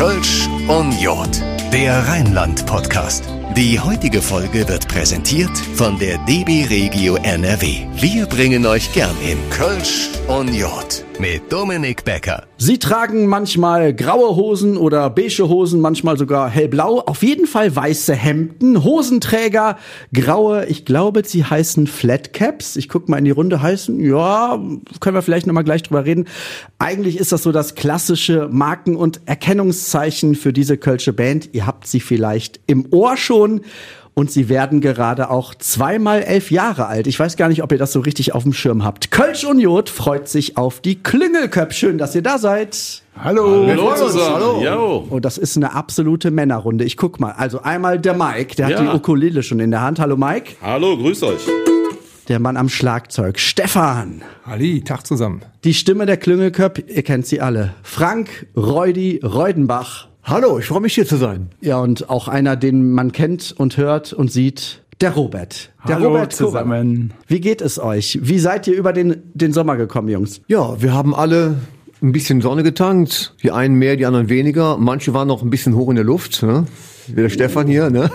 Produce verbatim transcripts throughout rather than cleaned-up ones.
Kölsch und Jod, der Rheinland-Podcast. Die heutige Folge wird präsentiert von der D B Regio N R W. Wir bringen euch gern in Kölsch und Jod mit Dominik Becker. Sie tragen manchmal graue Hosen oder beige Hosen, manchmal sogar hellblau. Auf jeden Fall weiße Hemden, Hosenträger, graue, ich glaube, sie heißen Flatcaps. Ich gucke mal in die Runde, heißen, ja, können wir vielleicht nochmal gleich drüber reden. Eigentlich ist das so das klassische Marken- und Erkennungszeichen für diese Kölsche Band. Ihr habt sie vielleicht im Ohr schon. Und sie werden gerade auch zweimal elf Jahre alt. Ich weiß gar nicht, ob ihr das so richtig auf dem Schirm habt. Kölsch und Jod freut sich auf die Klüngelköp. Schön, dass ihr da seid. Hallo. Hallo zusammen. Hallo. Jo. Oh, das ist eine absolute Männerrunde. Ich guck mal. Also einmal der Mike, der Ja. hat die Ukulele schon in der Hand. Hallo Mike. Hallo, grüß euch. Der Mann am Schlagzeug, Stefan. Halli, Tag zusammen. Die Stimme der Klüngelköp, ihr kennt sie alle. Frank Reudi Reudenbach. Hallo, ich freue mich hier zu sein. Ja, und auch einer, den man kennt und hört und sieht, der Robert. Der Hallo Robert zusammen. Kober. Wie geht es euch? Wie seid ihr über den, den Sommer gekommen, Jungs? Ja, wir haben alle ein bisschen Sonne getankt. Die einen mehr, die anderen weniger. Manche waren noch ein bisschen hoch in der Luft. Ne? Wie der Stefan hier. Ne?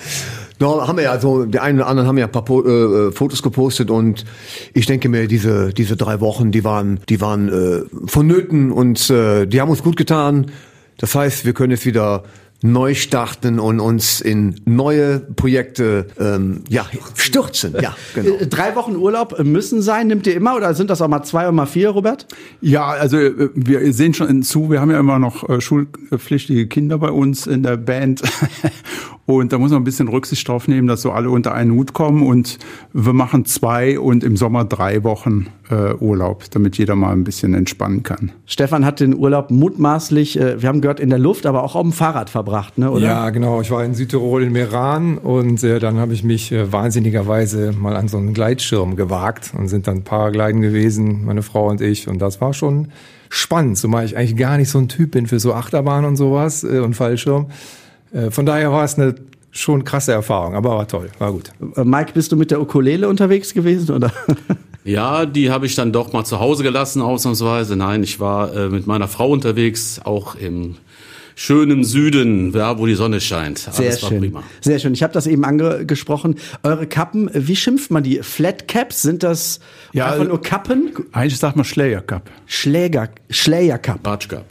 Da haben wir ja so, die einen oder anderen haben ja ein paar po- äh, Fotos gepostet und ich denke mir, diese diese drei Wochen, die waren, die waren äh, vonnöten und äh, die haben uns gut getan. Das heißt, wir können jetzt wieder neu starten und uns in neue Projekte ähm, ja, stürzen. Ja, genau. Äh, Drei Wochen Urlaub müssen sein, nimmt ihr immer oder sind das auch mal zwei oder mal vier, Robert? Ja, also äh, wir sehen schon zu, wir haben ja immer noch äh, schulpflichtige Kinder bei uns in der Band und da muss man ein bisschen Rücksicht drauf nehmen, dass so alle unter einen Hut kommen und wir machen zwei und im Sommer drei Wochen äh, Urlaub, damit jeder mal ein bisschen entspannen kann. Stefan hat den Urlaub mutmaßlich, äh, wir haben gehört, in der Luft, aber auch auf dem Fahrrad verbracht, ne, oder? Ja, genau. Ich war in Südtirol in Meran und äh, dann habe ich mich äh, wahnsinnigerweise mal an so einen Gleitschirm gewagt und sind dann Paragliden gewesen, meine Frau und ich. Und das war schon spannend, zumal ich eigentlich gar nicht so ein Typ bin für so Achterbahn und sowas äh, und Fallschirm. Äh, von daher war es eine schon krasse Erfahrung, aber war toll, war gut. Äh, Mike, bist du mit der Ukulele unterwegs gewesen, oder? Ja, die habe ich dann doch mal zu Hause gelassen, ausnahmsweise. Nein, ich war äh, mit meiner Frau unterwegs, auch im schönen Süden, ja, wo die Sonne scheint. Alles Sehr war schön. prima. Sehr schön. Ich habe das eben angesprochen. Eure Kappen, wie schimpft man die? Flatcaps? Sind das Ja, einfach nur Kappen? Eigentlich sagt man Schlägercup. Schläger, Schlägerkapp. Batschka.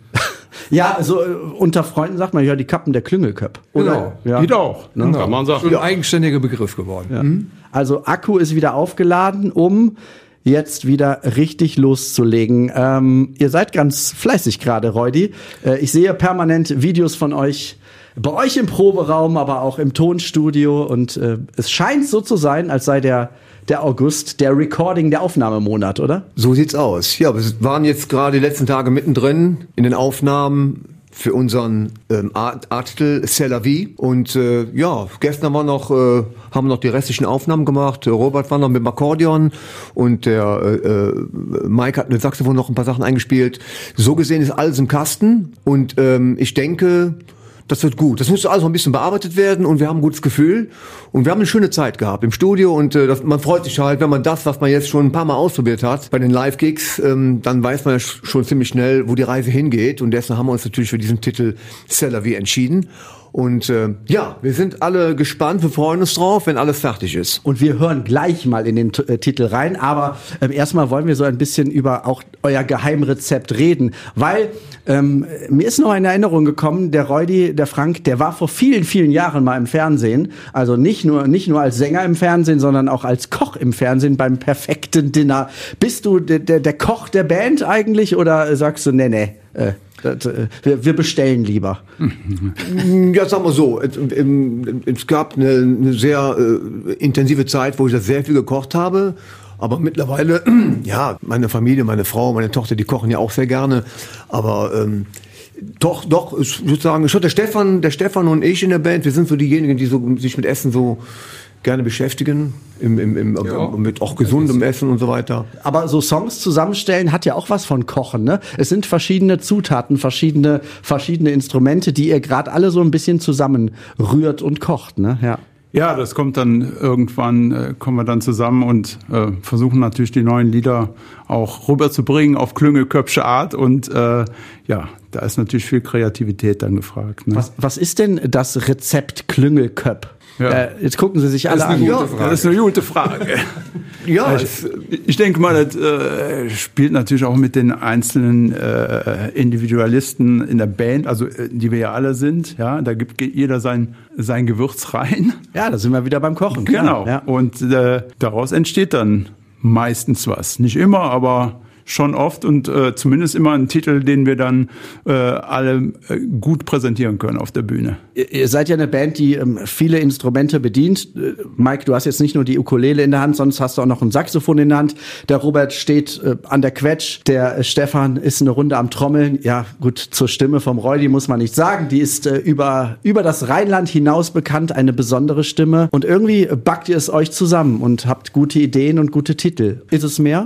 Ja, so äh, unter Freunden sagt man ja die Kappen der Klüngelköp. Oder? Genau. Ja. Geht auch. Genau. Kann man sagen. Schon ein eigenständiger Begriff geworden. Ja. Also Akku ist wieder aufgeladen, um jetzt wieder richtig loszulegen. Ähm, ihr seid ganz fleißig gerade, Reudi. Äh, ich sehe permanent Videos von euch, bei euch im Proberaum, aber auch im Tonstudio. Und äh, es scheint so zu sein, als sei der, der August der Recording, der Aufnahmemonat, oder? So sieht's aus. Ja, wir waren jetzt gerade die letzten Tage mittendrin in den Aufnahmen für unseren ähm, Art- Arttitel C'est la vie. Und äh, ja, gestern war noch, äh, haben wir noch die restlichen Aufnahmen gemacht. Robert war noch mit dem Akkordeon und der äh, äh, Mike hat mit Saxophon noch ein paar Sachen eingespielt. So gesehen ist alles im Kasten und ähm, ich denke, das wird gut. Das muss alles noch ein bisschen bearbeitet werden und wir haben ein gutes Gefühl und wir haben eine schöne Zeit gehabt im Studio und äh, das, man freut sich halt, wenn man das, was man jetzt schon ein paar Mal ausprobiert hat bei den Live-Gigs, ähm, dann weiß man ja sch- schon ziemlich schnell, wo die Reise hingeht und deshalb haben wir uns natürlich für diesen Titel C'est la vie entschieden. Und äh, ja, wir sind alle gespannt, wir freuen uns drauf, wenn alles fertig ist. Und wir hören gleich mal in den T- äh, Titel rein, aber ähm, erstmal wollen wir so ein bisschen über auch euer Geheimrezept reden, weil ähm, mir ist noch in Erinnerung gekommen, der Reudi, der Frank, der war vor vielen, vielen Jahren mal im Fernsehen, also nicht nur nicht nur als Sänger im Fernsehen, sondern auch als Koch im Fernsehen beim perfekten Dinner. Bist du der, der, der Koch der Band eigentlich oder sagst du, nee, nee, äh, das, äh, wir, wir bestellen lieber? Ja, sagen wir so, es, es gab eine, eine sehr äh, intensive Zeit, wo ich das sehr viel gekocht habe. Aber mittlerweile, ja, meine Familie, meine Frau, meine Tochter, die kochen ja auch sehr gerne. Aber ähm, doch, doch, ich würde sagen, schon der Stefan, der Stefan und ich in der Band, wir sind so diejenigen, die so, sich mit Essen so gerne beschäftigen, im, im, im, Ja. mit auch gesundem Essen und so weiter. Aber so Songs zusammenstellen hat ja auch was von Kochen, ne? Es sind verschiedene Zutaten, verschiedene verschiedene Instrumente, die ihr gerade alle so ein bisschen zusammenrührt und kocht, ne? Ja. Ja, das kommt dann irgendwann, äh, kommen wir dann zusammen und äh, versuchen natürlich die neuen Lieder auch rüberzubringen auf Klüngelköpfsche Art. Und äh, ja, da ist natürlich viel Kreativität dann gefragt. Ne? Was, was ist denn das Rezept Klüngelköpp? Ja. Äh, jetzt gucken Sie sich alle an. Ja, das ist eine gute Frage. Ja, ich, ich denke mal, das äh, spielt natürlich auch mit den einzelnen äh, Individualisten in der Band, also äh, die wir ja alle sind. Ja, da gibt jeder sein sein Gewürz rein. Ja, da sind wir wieder beim Kochen. Genau. Ja. Und äh, daraus entsteht dann meistens was. Nicht immer, aber schon oft und äh, zumindest immer ein Titel, den wir dann äh, alle äh, gut präsentieren können auf der Bühne. Ihr, ihr seid ja eine Band, die ähm, viele Instrumente bedient. Äh, Mike, du hast jetzt nicht nur die Ukulele in der Hand, sonst hast du auch noch ein Saxophon in der Hand. Der Robert steht äh, an der Quetsch. Der äh, Stefan ist eine Runde am Trommeln. Ja, gut, zur Stimme vom Roy, muss man nicht sagen. Die ist äh, über, über das Rheinland hinaus bekannt, eine besondere Stimme. Und irgendwie backt ihr es euch zusammen und habt gute Ideen und gute Titel. Ist es mehr?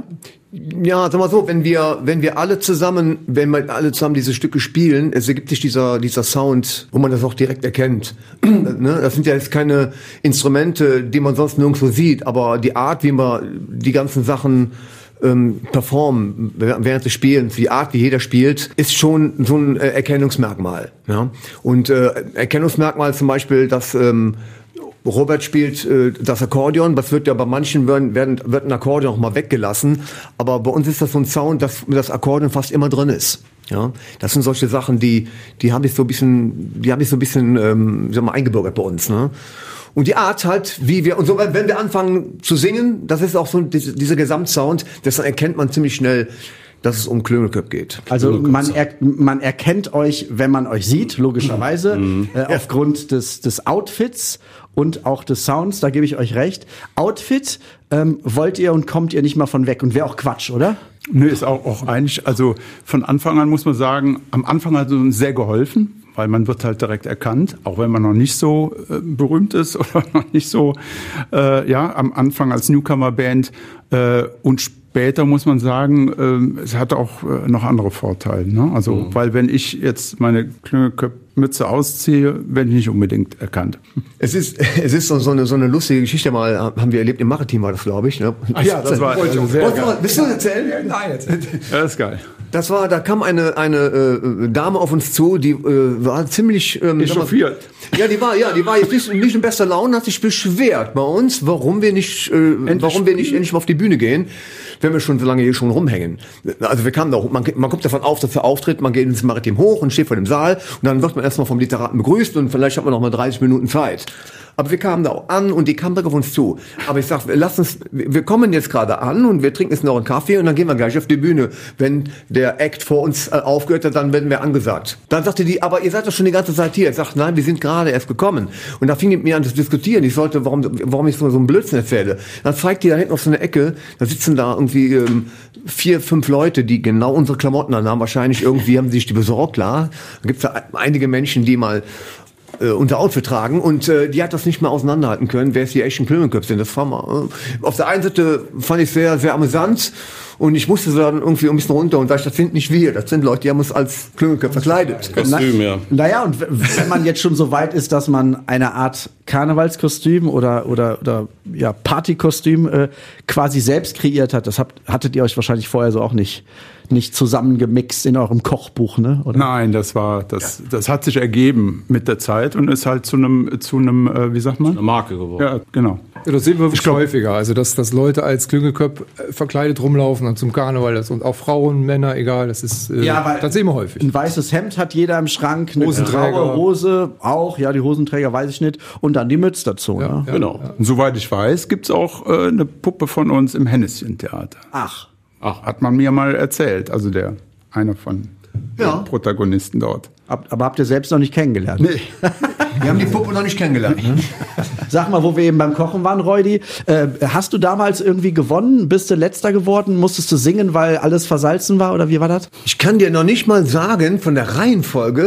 Ja, sag mal so, wenn wir, wenn wir alle zusammen, wenn wir alle zusammen diese Stücke spielen, es ergibt sich dieser, dieser Sound, wo man das auch direkt erkennt. Ne? Das sind ja jetzt keine Instrumente, die man sonst nirgendwo sieht, aber die Art, wie man die ganzen Sachen ähm, performen während des Spielens, die Art, wie jeder spielt, ist schon so ein äh, Erkennungsmerkmal. Ja? Und äh, Erkennungsmerkmal zum Beispiel, dass ähm, Robert spielt äh, das Akkordeon, das wird ja bei manchen werden, werden, wird ein Akkordeon auch mal weggelassen, aber bei uns ist das so ein Sound, dass das Akkordeon fast immer drin ist. Ja, das sind solche Sachen, die die haben sich so ein bisschen, die haben sich so ein bisschen, ähm, sag mal, eingebürgert bei uns, ne? Und die Art halt, wie wir, und so, wenn wir anfangen zu singen, das ist auch so diese, dieser Gesamtsound, das erkennt man ziemlich schnell, dass es um Klüngelköpp geht. Also man, er, man erkennt euch, wenn man euch sieht, logischerweise, mhm. äh, aufgrund des, des Outfits und auch des Sounds, da gebe ich euch recht. Outfit ähm, wollt ihr und kommt ihr nicht mal von weg und wäre auch Quatsch, oder? Nö, ist auch, auch eigentlich, also von Anfang an muss man sagen, am Anfang hat es uns sehr geholfen, weil man wird halt direkt erkannt, auch wenn man noch nicht so äh, berühmt ist oder noch nicht so, äh, ja, am Anfang als Newcomer-Band äh, und später muss man sagen, äh, es hat auch äh, noch andere Vorteile. Ne? Also, mhm. weil wenn ich jetzt meine Klüngelköpfmütze ausziehe, werde ich nicht unbedingt erkannt. Es ist, es ist so, so, eine, so eine lustige Geschichte mal, haben wir erlebt, im Maritim war das, glaube ich. Ne? Ach ja, das war also sehr geil. Willst du das erzählen? Nein, jetzt. Ja, das ist geil. Das war, da kam eine eine äh, Dame auf uns zu, die äh, war ziemlich ähm, echauffiert. Ja, die war ja, die war jetzt nicht, nicht in bester Laune, hat sich beschwert bei uns, warum wir nicht, äh, warum wir nicht endlich mal auf die Bühne gehen, wenn wir schon so lange hier schon rumhängen. Also wir kamen da, man, man kommt davon auf, dass der Auftritt, man geht ins Maritim hoch und steht vor dem Saal und dann wird man erstmal vom Literaten begrüßt und vielleicht hat man noch mal dreißig Minuten Zeit. Aber wir kamen da auch an und die kamen da auf uns zu. Aber ich sag, lass uns, wir kommen jetzt gerade an und wir trinken jetzt noch einen Kaffee und dann gehen wir gleich auf die Bühne. Wenn der Act vor uns äh, aufgehört hat, dann werden wir angesagt. Dann sagte die, aber ihr seid doch schon die ganze Zeit hier. Ich sagte, nein, wir sind gerade erst gekommen. Und da fing die mir an zu diskutieren. Ich sollte, warum, warum ich so, so einen Blödsinn erzähle. Dann zeigt die da hinten auf so eine Ecke, da sitzen da irgendwie ähm, vier, fünf Leute, die genau unsere Klamotten anhaben. Wahrscheinlich irgendwie haben sie sich die besorgt, klar. Da gibt's da einige Menschen, die mal Äh, unser Outfit tragen und äh, die hat das nicht mehr auseinanderhalten können, wer es die echten Klüngelköpfe sind. Das war mal, äh, auf der einen Seite fand ich sehr, sehr amüsant und ich musste so dann irgendwie ein bisschen runter und sag, das sind nicht wir, das sind Leute, die haben uns als Klüngelköpfe verkleidet. Kostüm, ja. Naja, und wenn man jetzt schon so weit ist, dass man eine Art Karnevalskostüm oder oder oder ja Partykostüm äh, quasi selbst kreiert hat, das habt, hattet ihr euch wahrscheinlich vorher so auch nicht nicht zusammengemixt in eurem Kochbuch, ne? Oder? Nein, das war das. Das hat sich ergeben mit der Zeit und ist halt zu einem zu einem äh, wie sagt man? Eine Marke geworden. Ja, genau. Ja, das sehen wir wirklich häufiger. Also dass, dass Leute als Klüngelköpf verkleidet rumlaufen und zum Karneval das und auch Frauen, Männer, egal. Das ist äh, ja, weil das sehen wir häufig. Ein weißes Hemd hat jeder im Schrank, eine Hosenträger. graue Hose auch, ja die Hosenträger weiß ich nicht und dann die Mütze dazu. Ja, ne? ja, Genau. Ja. Und soweit ich weiß, gibt's auch äh, eine Puppe von uns im Henneschen-Theater. Ach. Ach, Hat man mir mal erzählt. Also der einer von Ja. den Protagonisten dort. Ab, aber habt ihr selbst noch nicht kennengelernt? Nee. Wir haben die Puppe noch nicht kennengelernt. Ne? Sag mal, wo wir eben beim Kochen waren, Reudi, äh, hast du damals irgendwie gewonnen? Bist du Letzter geworden? Musstest du singen, weil alles versalzen war? Oder wie war das? Ich kann dir noch nicht mal sagen, von der Reihenfolge,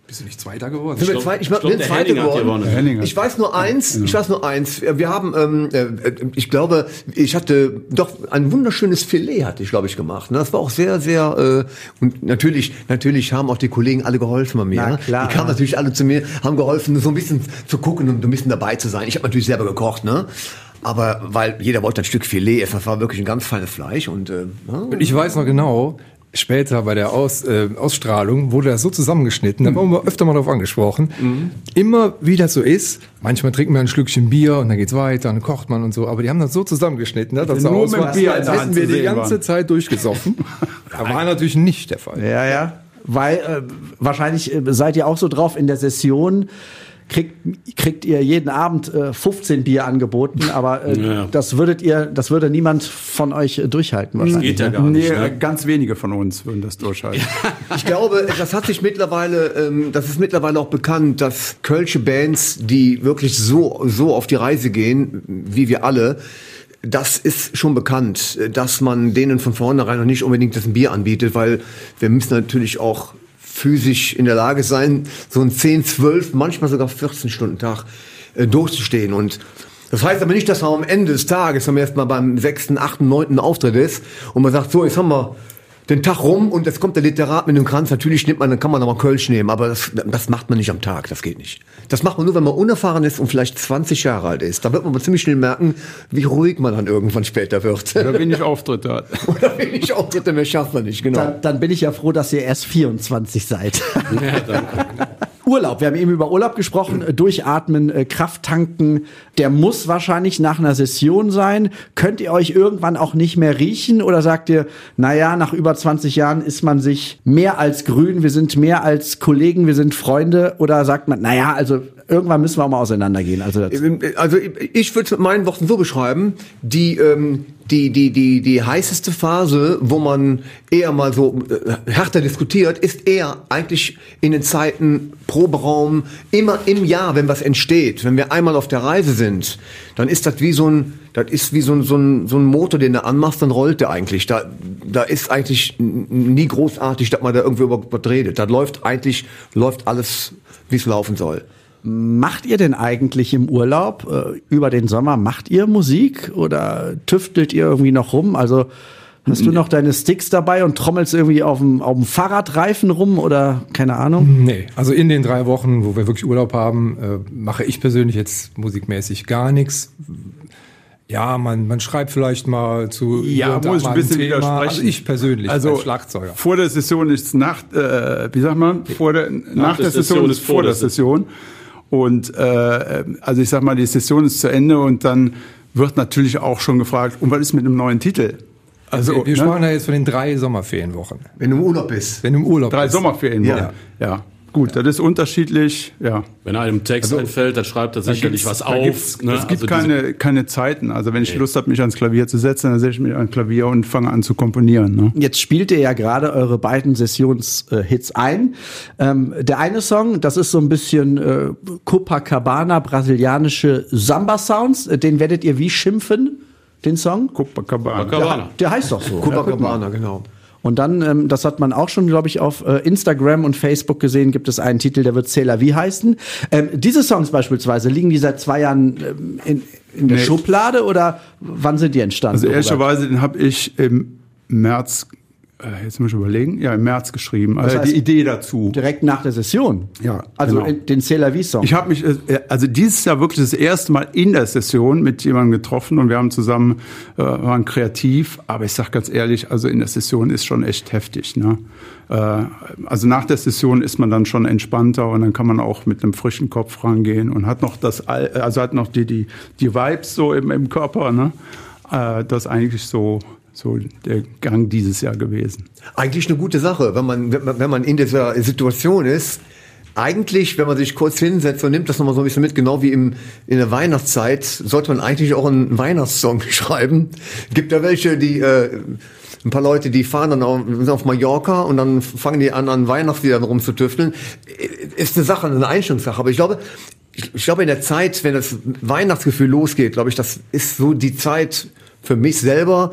Bist du nicht Zweiter geworden? Sind wir glaub- zwei, ich, ich bin glaub, der Zweiter Henning hat geworden. gewonnen. Henning hat- Ich weiß nur eins, ich weiß nur eins. Wir haben, ähm, äh, ich glaube, ich hatte doch ein wunderschönes Filet hatte ich, glaube ich, gemacht. Ne? Das war auch sehr, sehr, äh, und natürlich, natürlich haben auch die Kollegen alle geholfen bei mir. Na ne? klar. Die kamen natürlich alle zu mir, haben geholfen, so ein bisschen zu gucken und ein bisschen dabei zu sein. Ich habe natürlich selber gekocht, ne? Aber weil jeder wollte ein Stück Filet essen, das war wirklich ein ganz feines Fleisch und äh, Und ich weiß noch genau, später bei der Aus, äh, Ausstrahlung wurde das so zusammengeschnitten, da haben wir öfter mal drauf angesprochen, mhm. immer wie das so ist, manchmal trinken wir ein Schlückchen Bier und dann geht's weiter, dann kocht man und so, aber die haben das so zusammengeschnitten, ne, dass Nur so aus mit war, Bier als in der hätten Hand wir zu die sehen ganze waren. Zeit durchgesoffen. Da war natürlich nicht der Fall. Ja, ja. Weil äh, wahrscheinlich äh, seid ihr auch so drauf in der Session. Kriegt, kriegt ihr jeden Abend äh, fünfzehn Bier angeboten, aber äh, Ja. das würdet ihr, das würde niemand von euch äh, durchhalten wahrscheinlich. Geht ja ne? gar nicht. Nee, Ne? ganz wenige von uns würden das durchhalten. ich glaube, das hat sich mittlerweile, ähm, das ist mittlerweile auch bekannt, dass kölsche Bands, die wirklich so, so auf die Reise gehen, wie wir alle, das ist schon bekannt, dass man denen von vornherein noch nicht unbedingt das Bier anbietet, weil wir müssen natürlich auch physisch in der Lage sein, so ein zehn, zwölf, manchmal sogar vierzehn Stunden Tag äh, durchzustehen. Und das heißt aber nicht, dass man am Ende des Tages, wenn man erst mal beim sechsten, achten, neunten Auftritt ist und man sagt, so, jetzt haben wir den Tag rum und jetzt kommt der Literat mit dem Kranz. Natürlich nimmt man, dann kann man nochmal Kölsch nehmen, aber das, das macht man nicht am Tag, das geht nicht. Das macht man nur, wenn man unerfahren ist und vielleicht zwanzig Jahre alt ist. Da wird man aber ziemlich schnell merken, wie ruhig man dann irgendwann später wird. Oder wenig Auftritte hat. Oder wenig Auftritte mehr schafft man nicht, genau. Dann, dann bin ich ja froh, dass ihr erst vierundzwanzig seid. Ja, danke. Urlaub, wir haben eben über Urlaub gesprochen, äh, durchatmen, äh, Kraft tanken, der muss wahrscheinlich nach einer Session sein. Könnt ihr euch irgendwann auch nicht mehr riechen oder sagt ihr, naja, nach über zwanzig Jahren ist man sich mehr als grün, wir sind mehr als Kollegen, wir sind Freunde, oder sagt man, naja, also irgendwann müssen wir auch mal auseinandergehen. Also, das Also ich würde es mit meinen Worten so beschreiben, die, ähm, die, die, die, die heißeste Phase, wo man eher mal so äh, härter diskutiert, ist eher eigentlich in den Zeiten Proberaum, immer im Jahr, wenn was entsteht. Wenn wir einmal auf der Reise sind, dann ist das wie so ein, das ist wie so ein, so ein, so ein Motor, den du anmachst, dann rollt der eigentlich. Da, da ist eigentlich nie großartig, dass man da irgendwie über was redet. Da läuft eigentlich, läuft alles, wie es laufen soll. macht ihr denn eigentlich im Urlaub äh, über den Sommer, macht ihr Musik oder tüftelt ihr irgendwie noch rum? Also hast du noch deine Sticks dabei und trommelst irgendwie auf dem, auf dem Fahrradreifen rum oder keine Ahnung? Nee, also in den drei Wochen, wo wir wirklich Urlaub haben, äh, mache ich persönlich jetzt musikmäßig gar nichts. Ja, man, man schreibt vielleicht mal zu Ja, hier und da muss ich mal ein bisschen Thema. widersprechen. Also ich persönlich Also als Schlagzeuger. vor der Session ist nach, äh, wie sagt man, vor der, nach, der Session ist vor der Session. Und äh, also ich sag mal, die Session ist zu Ende und dann wird natürlich auch schon gefragt, und was ist mit einem neuen Titel? Also wir wir ne? sprachen ja jetzt von den drei Sommerferienwochen. Wenn du im Urlaub bist. Wenn du im Urlaub drei bist. Sommerferien. Ja. ja. Gut, das ist unterschiedlich, ja. Wenn einem Text einfällt, dann schreibt er sicherlich was Da auf. gibt's- ne? Es gibt Also diese- keine, keine Zeiten. Also wenn ich Lust habe, mich ans Klavier zu setzen, dann setze ich mich ans Klavier und fange an zu komponieren. Ne? Jetzt spielt ihr ja gerade eure beiden Sessionshits ein. Ähm, der eine Song, das ist so ein bisschen äh, Copacabana, brasilianische Samba-Sounds. Äh, Den werdet ihr wie schimpfen, den Song? Copacabana. Copacabana. Der heißt doch so. Ja, guck mal. Copacabana, genau. Und dann, ähm, das hat man auch schon, glaube ich, auf äh, Instagram und Facebook gesehen, gibt es einen Titel, der wird C'est la vie heißen. Ähm, diese Songs beispielsweise, liegen die seit zwei Jahren ähm, in, in der Nee. Schublade oder wann sind die entstanden? Also Robert? ehrlicherweise, den habe ich im März, äh, jetzt muss ich überlegen, ja im März geschrieben. Das Also heißt, die Idee dazu. Direkt nach der Session? Ja, Also genau. in, den C'est la vie Song? Ich habe mich, äh, also dieses Jahr wirklich das erste Mal in der Session mit jemandem getroffen und wir haben zusammen, äh, waren kreativ, aber ich sag ganz ehrlich, also in der Session ist schon echt heftig. Ne? Äh, also nach der Session ist man dann schon entspannter und dann kann man auch mit einem frischen Kopf rangehen und hat noch das, Al- also hat noch die, die, die Vibes so im, im Körper. Ne? Äh, das ist eigentlich so, so der Gang dieses Jahr gewesen. Eigentlich eine gute Sache, wenn man, wenn man- wenn man in dieser Situation ist. Eigentlich, wenn man sich kurz hinsetzt und nimmt das nochmal so ein bisschen mit, genau wie im, in der Weihnachtszeit, sollte man eigentlich auch einen Weihnachtssong schreiben. Gibt ja welche, die, äh, ein paar Leute, die fahren dann auf, sind auf Mallorca und dann fangen die an, an Weihnachtsliedern rumzutüfteln. Ist eine Sache, eine Einstellungssache. Aber ich glaube, ich, ich glaube in der Zeit, wenn das Weihnachtsgefühl losgeht, glaube ich, das ist so die Zeit für mich selber,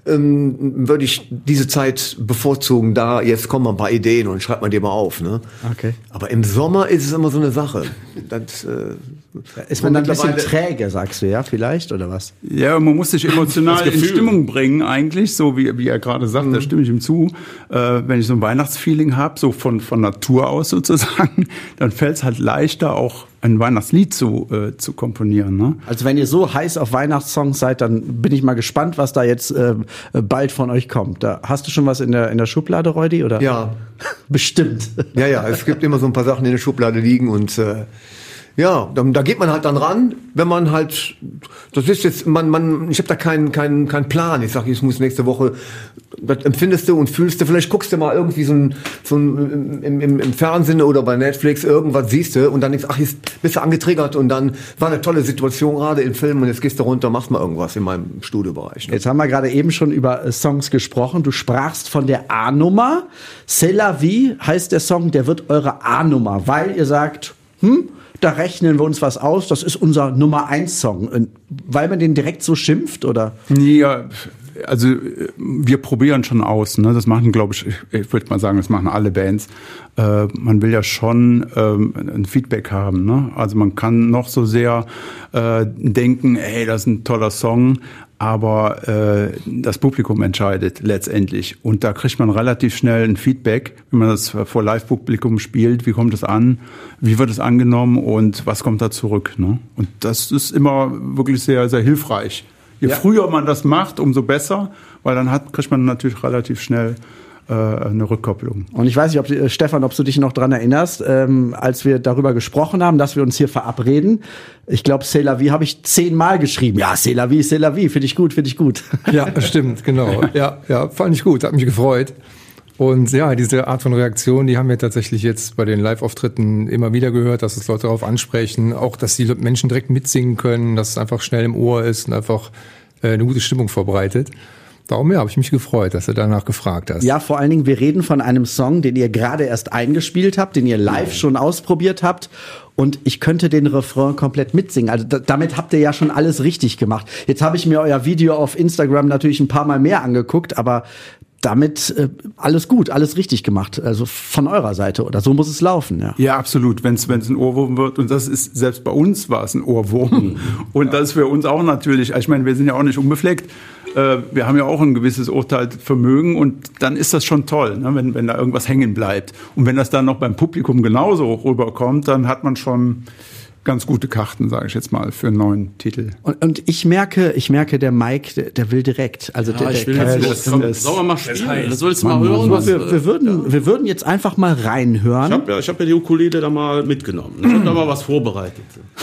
ähm, würde ich diese Zeit bevorzugen. Da jetzt kommen mal ein paar Ideen und schreibt man die mal auf. Ne? Okay. Aber im Sommer ist es immer so eine Sache. Das, äh, ist man dann ein bisschen träge, sagst du, ja, vielleicht, oder was? Ja, man muss sich emotional in Stimmung bringen eigentlich, so wie, wie er gerade sagt, mhm. da stimme ich ihm zu. Äh, wenn ich so ein Weihnachtsfeeling habe, so von, von Natur aus sozusagen, dann fällt es halt leichter, auch ein Weihnachtslied zu, äh, zu komponieren. Ne? Also wenn ihr so heiß auf Weihnachtssongs seid, dann bin ich mal gespannt, was da jetzt äh, bald von euch kommt. Da, hast du schon was in der, in der Schublade, Reudi? Oder? Ja. Bestimmt. Ja, ja, es gibt immer so ein paar Sachen in der Schublade liegen und äh, ja, da, da geht man halt dann ran, wenn man halt, das ist jetzt, man, man, ich habe da keinen, keinen, keinen Plan. Ich sage, ich muss nächste Woche, das empfindest du und fühlst du, vielleicht guckst du mal irgendwie so ein, so ein im, im, im Fernsehen oder bei Netflix irgendwas siehst du und dann denkst, ach, jetzt bist du angetriggert und dann war eine tolle Situation gerade im Film und jetzt gehst du runter, machst mal irgendwas in meinem Studiobereich. Ne? Jetzt haben wir gerade eben schon über äh, Songs gesprochen. Du sprachst von der A-Nummer. C'est la vie heißt der Song, der wird eure A-Nummer, weil ihr sagt, hm, da rechnen wir uns was aus, das ist unser Nummer eins Song. Weil man den direkt so schimpft, oder? Ja, also wir probieren schon aus. Ne? Das machen, glaube ich, ich würde mal sagen, das machen alle Bands. Äh, man will ja schon ähm, ein Feedback haben. Ne? Also man kann noch so sehr äh, denken, hey, das ist ein toller Song, aber äh, das Publikum entscheidet letztendlich. Und da kriegt man relativ schnell ein Feedback, wenn man das vor Live-Publikum spielt. Wie kommt es an? Wie wird es angenommen? Und was kommt da zurück? Ne? Und das ist immer wirklich sehr, sehr hilfreich. Je ja. früher man das macht, umso besser, weil dann hat, kriegt man natürlich relativ schnell äh, eine Rückkopplung. Und ich weiß nicht, ob äh, Stefan, ob du dich noch dran erinnerst, ähm, als wir darüber gesprochen haben, dass wir uns hier verabreden. Ich glaube, C'est la vie habe ich zehnmal geschrieben. Ja, C'est la vie, C'est la vie, finde ich gut, finde ich gut. Ja, stimmt, genau. Ja, ja, fand ich gut, hat mich gefreut. Und ja, diese Art von Reaktion, die haben wir tatsächlich jetzt bei den Live-Auftritten immer wieder gehört, dass es Leute darauf ansprechen, auch, dass die Menschen direkt mitsingen können, dass es einfach schnell im Ohr ist und einfach äh, eine gute Stimmung verbreitet. Darum ja, habe ich mich gefreut, dass du danach gefragt hast. Ja, vor allen Dingen, wir reden von einem Song, den ihr gerade erst eingespielt habt, den ihr live schon ausprobiert habt. Und ich könnte den Refrain komplett mitsingen. Also da, damit habt ihr ja schon alles richtig gemacht. Jetzt habe ich mir euer Video auf Instagram natürlich ein paar Mal mehr angeguckt, aber damit äh, alles gut, alles richtig gemacht. Also von eurer Seite oder so muss es laufen. Ja, ja absolut. Wenn es wenn es ein Ohrwurm wird und das ist selbst bei uns war es ein Ohrwurm und das ist für uns auch natürlich. Ich meine, wir sind ja auch nicht unbefleckt. Äh, wir haben ja auch ein gewisses Urteilsvermögen und dann ist das schon toll, ne, wenn wenn da irgendwas hängen bleibt. Und wenn das dann noch beim Publikum genauso rüberkommt, dann hat man schon ganz gute Karten, sage ich jetzt mal, für einen neuen Titel. Und, und ich merke, ich merke, der Mike, der, der will direkt. Also ja, der, ich der will kann jetzt das, das, das, Sollen wir mal spielen? Das sollst du mal Mann, hören. was wir, wir, würden, wir würden jetzt einfach mal reinhören. Ich habe ja, ich hab ja die Ukulele da mal mitgenommen. Ich habe da mal was vorbereitet.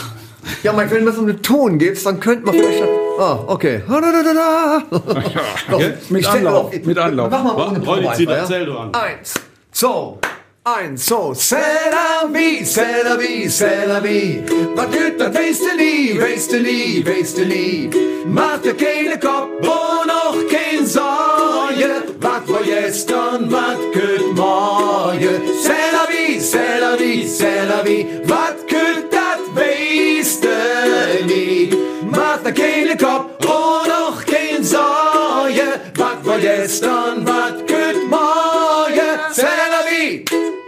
Ja, Mike, wenn du so einen Ton gibst, dann könnte man vielleicht... Ah, okay. Doch, mit Anlauf, mit Anlauf. Mach mal ohne Rolli, zieh ja? das Zelt an. Eins, so, eins, so. C'est la vie, c'est la vie, c'est la vie. Was tut das, weißt du nie, weißt du nie, weißt du nie. Mach dir keine Kopf und noch kein Sorge. Was war gestern, was geht morgen. C'est la vie, c'est la vie, c'est la vie. Was geht das, weißt du nie. Mach dir keine Kopf und noch kein Sorge. Was war gestern, was geht morgen. C'est la vie.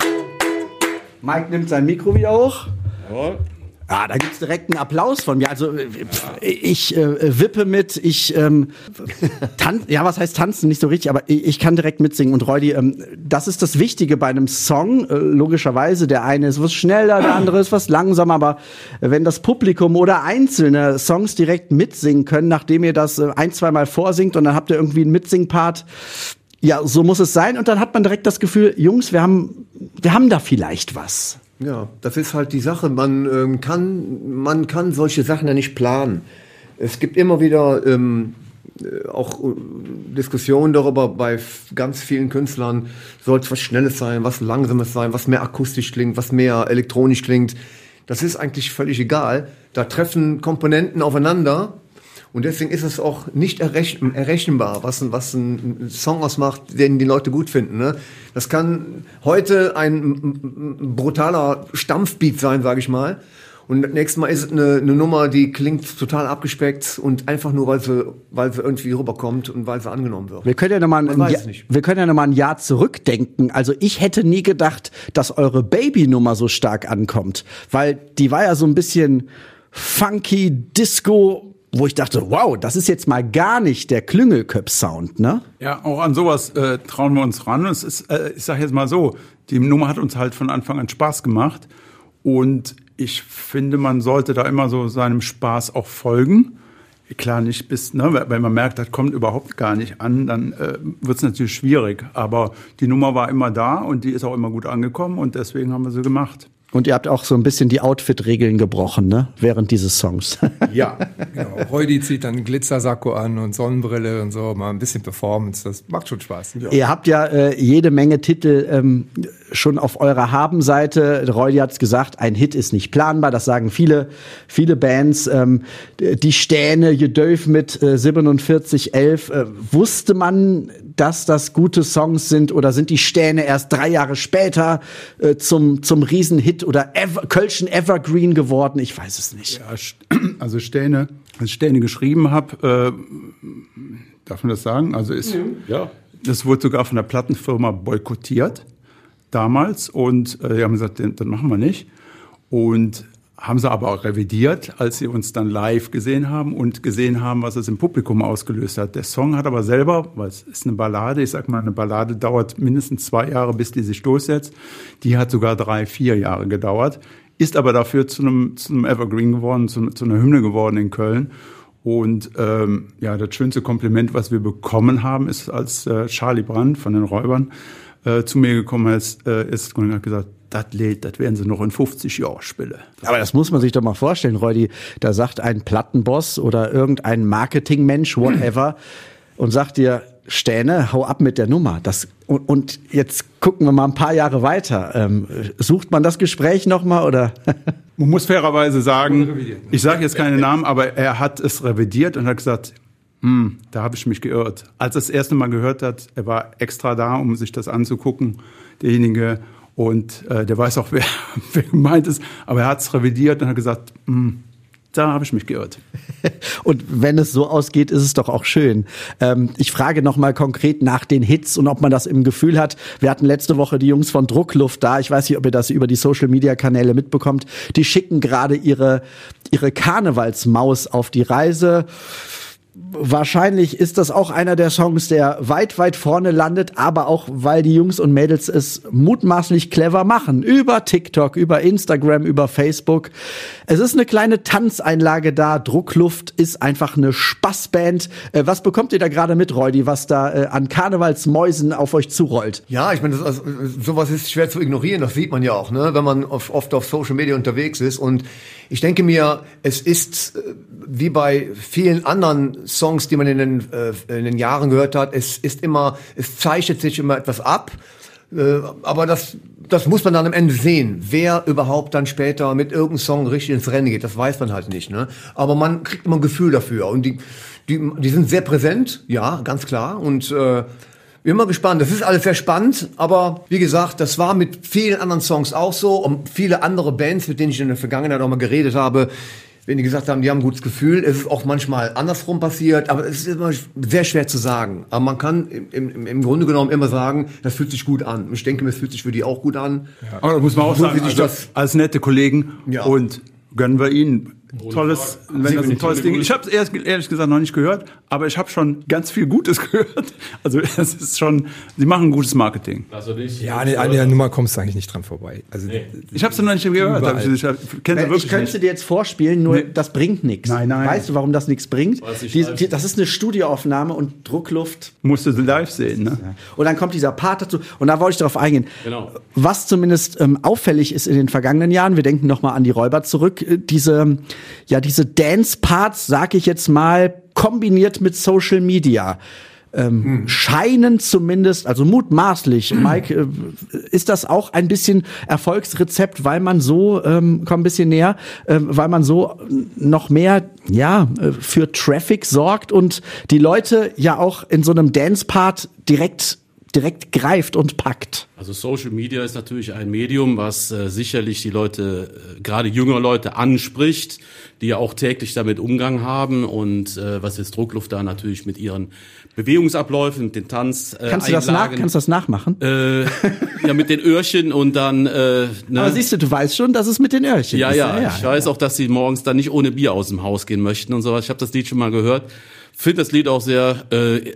Mike nimmt sein Mikro wieder hoch. Jawohl. Ah, da gibt's direkt einen Applaus von mir. Also ich äh, wippe mit, ich ähm, tan ja, was heißt tanzen? Nicht so richtig, aber ich, ich kann direkt mitsingen. Und Reudi, ähm, das ist das Wichtige bei einem Song, äh, logischerweise. Der eine ist was schneller, der andere ist was langsamer, aber wenn das Publikum oder einzelne Songs direkt mitsingen können, nachdem ihr das äh, ein, zwei Mal vorsingt und dann habt ihr irgendwie einen Mitsingpart, ja, so muss es sein. Und dann hat man direkt das Gefühl, Jungs, wir haben, wir haben da vielleicht was. Ja, das ist halt die Sache. Man ähm, kann, man kann solche Sachen ja nicht planen. Es gibt immer wieder ähm, auch äh, Diskussionen darüber bei f- ganz vielen Künstlern. Soll es was Schnelles sein, was Langsames sein, was mehr akustisch klingt, was mehr elektronisch klingt. Das ist eigentlich völlig egal. Da treffen Komponenten aufeinander. Und deswegen ist es auch nicht errechn- errechenbar, was ein, was ein Song ausmacht, den die Leute gut finden. Ne? Das kann heute ein m- m- brutaler Stampfbeat sein, sage ich mal. Und das nächste Mal ist es eine, eine Nummer, die klingt total abgespeckt und einfach nur, weil sie, weil sie irgendwie rüberkommt und weil sie angenommen wird. Wir können ja noch mal ein, Jahr, wir können ja noch mal ein Jahr zurückdenken. Also ich hätte nie gedacht, dass eure Baby-Nummer so stark ankommt, weil die war ja so ein bisschen funky Disco, wo ich dachte, wow, das ist jetzt mal gar nicht der Klüngelköp-Sound, ne? Ja, auch an sowas äh, trauen wir uns ran. Es ist, äh, ich sage jetzt mal so, die Nummer hat uns halt von Anfang an Spaß gemacht und ich finde, man sollte da immer so seinem Spaß auch folgen. Klar, nicht bis, ne, wenn man merkt, das kommt überhaupt gar nicht an, dann äh, wird es natürlich schwierig. Aber die Nummer war immer da und die ist auch immer gut angekommen und deswegen haben wir sie gemacht. Und ihr habt auch so ein bisschen die Outfit-Regeln gebrochen, ne? Während dieses Songs. Ja, genau. Reudi zieht dann einen Glitzersacko an und Sonnenbrille und so, mal ein bisschen Performance. Das macht schon Spaß. Ja. Ihr habt ja äh, jede Menge Titel ähm, schon auf eurer Habenseite. Reudi hat's gesagt, ein Hit ist nicht planbar. Das sagen viele, viele Bands. Ähm, die Stähne, Jedöf mit äh, siebenundvierzig elf. Äh, wusste man, dass das gute Songs sind oder sind die Stähne erst drei Jahre später äh, zum, zum Riesenhit oder Ever, Kölschen Evergreen geworden? Ich weiß es nicht. Ja, also Stähne, als ich Stähne geschrieben habe, äh, darf man das sagen? Also ist, ja. Das wurde sogar von der Plattenfirma boykottiert damals und äh, die haben gesagt, das machen wir nicht. Und haben sie aber auch revidiert, als sie uns dann live gesehen haben und gesehen haben, was es im Publikum ausgelöst hat. Der Song hat aber selber, weil es ist eine Ballade, ich sag mal, eine Ballade dauert mindestens zwei Jahre, bis die sich durchsetzt. Die hat sogar drei, vier Jahre gedauert, ist aber dafür zu einem, zu einem Evergreen geworden, zu, zu einer Hymne geworden in Köln. Und ähm, ja, das schönste Kompliment, was wir bekommen haben, ist, als äh, Charlie Brandt von den Räubern äh, zu mir gekommen ist, äh, ist und hat gesagt, das Lied, das werden sie noch in fünfzig Jahren spielen. Aber das muss man sich doch mal vorstellen, Reudi. Da sagt ein Plattenboss oder irgendein Marketingmensch, whatever, und sagt dir, Stähne, hau ab mit der Nummer. Das, und, und jetzt gucken wir mal ein paar Jahre weiter. Ähm, sucht man das Gespräch nochmal oder? Man muss fairerweise sagen, ich sage jetzt keine Namen, aber er hat es revidiert und hat gesagt, hm, da habe ich mich geirrt. Als er das erste Mal gehört hat, er war extra da, um sich das anzugucken, derjenige. Und äh, der weiß auch, wer, wer gemeint ist. Aber er hat es revidiert und hat gesagt, da habe ich mich geirrt. Und wenn es so ausgeht, ist es doch auch schön. Ähm, ich frage noch mal konkret nach den Hits und ob man das im Gefühl hat. Wir hatten letzte Woche die Jungs von Druckluft da. Ich weiß nicht, ob ihr das über die Social-Media-Kanäle mitbekommt. Die schicken gerade ihre, ihre Karnevalsmaus auf die Reise. Wahrscheinlich ist das auch einer der Songs, der weit, weit vorne landet, aber auch, weil die Jungs und Mädels es mutmaßlich clever machen. Über TikTok, über Instagram, über Facebook. Es ist eine kleine Tanzeinlage da. Druckluft ist einfach eine Spaßband. Äh, was bekommt ihr da gerade mit, Reudi, was da äh, an Karnevalsmäusen auf euch zurollt? Ja, ich meine, das, also, sowas ist schwer zu ignorieren. Das sieht man ja auch, ne, wenn man auf, oft auf Social Media unterwegs ist. Und ich denke mir, es ist äh, wie bei vielen anderen Songs, die man in den, äh, in den Jahren gehört hat, es ist immer, es zeichnet sich immer etwas ab, äh, aber das, das muss man dann am Ende sehen, wer überhaupt dann später mit irgendeinem Song richtig ins Rennen geht, das weiß man halt nicht, ne? Aber man kriegt immer ein Gefühl dafür und die, die, die sind sehr präsent, ja, ganz klar und äh, bin mal gespannt. Das ist alles sehr spannend, aber wie gesagt, das war mit vielen anderen Songs auch so und viele andere Bands, mit denen ich in der Vergangenheit auch mal geredet habe, wenn die gesagt haben, die haben ein gutes Gefühl, es ist auch manchmal andersrum passiert, aber es ist immer sehr schwer zu sagen. Aber man kann im, im, im Grunde genommen immer sagen, das fühlt sich gut an. Ich denke, es fühlt sich für die auch gut an. Ja. Aber da muss man auch sagen, also, das, als nette Kollegen ja. Und gönnen wir ihnen tolles, wenn das ein tolles Ding. Ich habe es ehrlich gesagt noch nicht gehört, aber ich habe schon ganz viel Gutes gehört. Also es ist schon, sie machen gutes Marketing. Also nicht, ja, an, an der Nummer kommst du eigentlich nicht dran vorbei. Also nee. Ich habe es noch nicht gehört. Ich, ich, ich, kenn sie ich könnte dir jetzt vorspielen, nur nee. das bringt nichts. Nein, nein. Weißt du, warum das nichts bringt? Die, die, das ist eine Studioaufnahme und Druckluft. Musst du live sehen, ne? Ja. Und dann kommt dieser Part dazu. Und da wollte ich darauf eingehen. Genau. Was zumindest ähm, auffällig ist in den vergangenen Jahren, wir denken nochmal an die Räuber zurück, äh, diese, ja, diese Dance-Parts, sag ich jetzt mal, kombiniert mit Social Media. Ähm, hm. scheinen zumindest, also mutmaßlich, Mike, äh, ist das auch ein bisschen Erfolgsrezept, weil man so, ähm, komm ein bisschen näher, äh, weil man so noch mehr, ja, äh, für Traffic sorgt und die Leute ja auch in so einem Dance-Part direkt direkt greift und packt? Also Social Media ist natürlich ein Medium, was äh, sicherlich die Leute, äh, gerade jüngere Leute anspricht, die ja auch täglich damit Umgang haben und äh, was jetzt Druckluft da natürlich mit ihren Bewegungsabläufen, mit den Tanz äh, Kannst du das nach, kannst du das nachmachen? Äh, ja, mit den Öhrchen und dann äh, ne? Aber siehst du, du weißt schon, dass es mit den Öhrchen ja, ist. Ja, ja, ich weiß ja. auch, dass sie morgens dann nicht ohne Bier aus dem Haus gehen möchten und sowas. Ich habe das Lied schon mal gehört. Finde das Lied auch sehr äh,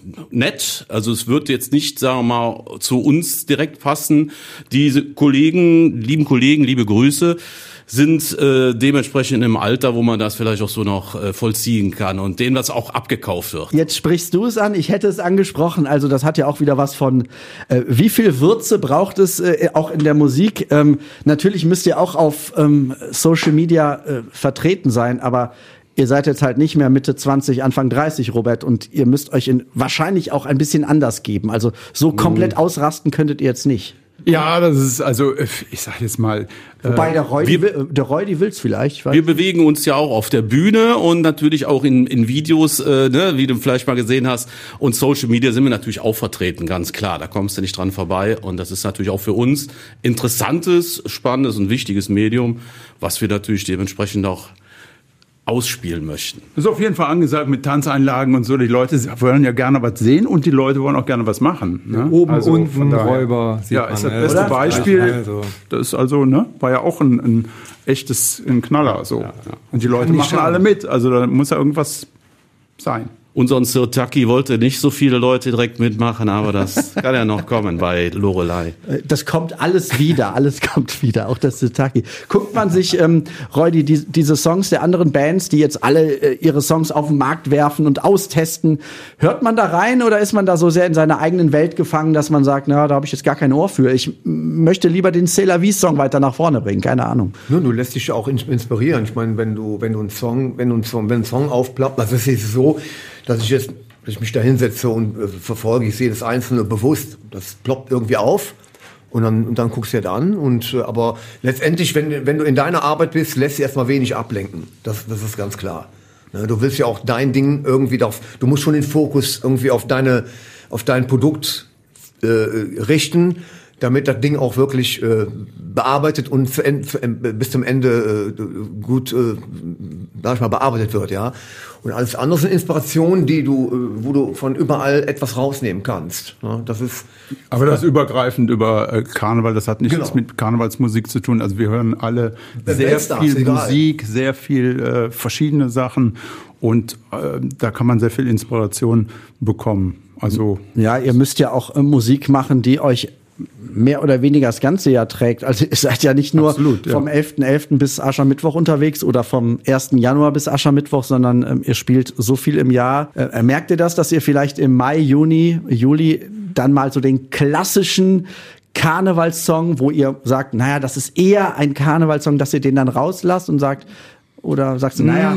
nett. Also es wird jetzt nicht, sagen wir mal, zu uns direkt passen. Diese Kollegen, lieben Kollegen, liebe Grüße, sind äh, dementsprechend im Alter, wo man das vielleicht auch so noch äh, vollziehen kann und denen das auch abgekauft wird. Jetzt sprichst du es an, ich hätte es angesprochen, also das hat ja auch wieder was von, äh, wie viel Würze braucht es äh, auch in der Musik? Ähm, natürlich müsst ihr auch auf ähm, Social Media äh, vertreten sein, aber ihr seid jetzt halt nicht mehr Mitte zwanzig, Anfang dreißig, Robert, und ihr müsst euch in, wahrscheinlich auch ein bisschen anders geben. Also so komplett mhm. ausrasten könntet ihr jetzt nicht. Ja, das ist, also, ich sag jetzt mal. Wobei äh, der Roy, die, der Roy, die will's vielleicht. Ich weiß. Wir bewegen uns ja auch auf der Bühne und natürlich auch in, in Videos, äh, ne, wie du vielleicht mal gesehen hast. Und Social Media sind wir natürlich auch vertreten, ganz klar. Da kommst du nicht dran vorbei. Und das ist natürlich auch für uns interessantes, spannendes und wichtiges Medium, was wir natürlich dementsprechend auch ausspielen möchten. Das ist auf jeden Fall angesagt mit Tanzeinlagen und so. Die Leute wollen ja gerne was sehen und die Leute wollen auch gerne was machen. Ne? Oben, also unten, Räuber. Ja, ist das man, beste oder? Beispiel. Also. Das ist also, ne, war ja auch ein, ein echtes ein Knaller. So. Ja, ja. Und die Leute machen alle mit. Also da muss ja irgendwas sein. Unseren Sirtaki wollte nicht so viele Leute direkt mitmachen, aber das kann ja noch kommen bei Lorelei. Das kommt alles wieder, alles kommt wieder, auch das Sirtaki. Guckt man sich, ähm, Roy, die, die, diese Songs der anderen Bands, die jetzt alle äh, ihre Songs auf den Markt werfen und austesten, hört man da rein oder ist man da so sehr in seiner eigenen Welt gefangen, dass man sagt, na, da habe ich jetzt gar kein Ohr für. Ich m- möchte lieber den C'est la Vie-Song weiter nach vorne bringen, keine Ahnung. Ja, du lässt dich ja auch inspirieren. Ich meine, wenn du, wenn du einen Song, wenn du einen Song, wenn ein Song aufplappt, also es ist so, dass ich jetzt, dass ich mich da hinsetze und äh, verfolge, ich sehe das Einzelne bewusst. Das ploppt irgendwie auf und dann, und dann guckst du dir das an. Und, äh, aber letztendlich, wenn, wenn du in deiner Arbeit bist, lässt dich erstmal wenig ablenken. Das, das ist ganz klar. Ne, du willst ja auch dein Ding irgendwie darauf, du musst schon den Fokus irgendwie auf deine, auf dein Produkt äh, richten, damit das Ding auch wirklich äh, bearbeitet und zu end, zu, bis zum Ende äh, gut, äh, sag ich mal, bearbeitet wird, ja. Und alles andere sind Inspirationen, die du, äh, wo du von überall etwas rausnehmen kannst. Ja, das ist. Aber das übergreifend über äh, Karneval, das hat nichts Genau. mit Karnevalsmusik zu tun. Also wir hören alle Der sehr Weltstars, viel egal. Musik, sehr viel äh, verschiedene Sachen und äh, da kann man sehr viel Inspiration bekommen. Also Ja, ihr müsst ja auch äh, Musik machen, die euch mehr oder weniger das ganze Jahr trägt. Also ihr seid ja nicht nur Absolut, ja. vom elften elften bis Aschermittwoch unterwegs oder vom ersten Januar bis Aschermittwoch, sondern ähm, ihr spielt so viel im Jahr. Äh, merkt ihr das, dass ihr vielleicht im Mai, Juni, Juli dann mal so den klassischen Karnevalssong, wo ihr sagt, naja, das ist eher ein Karnevalssong, dass ihr den dann rauslasst und sagt, oder sagst du, naja,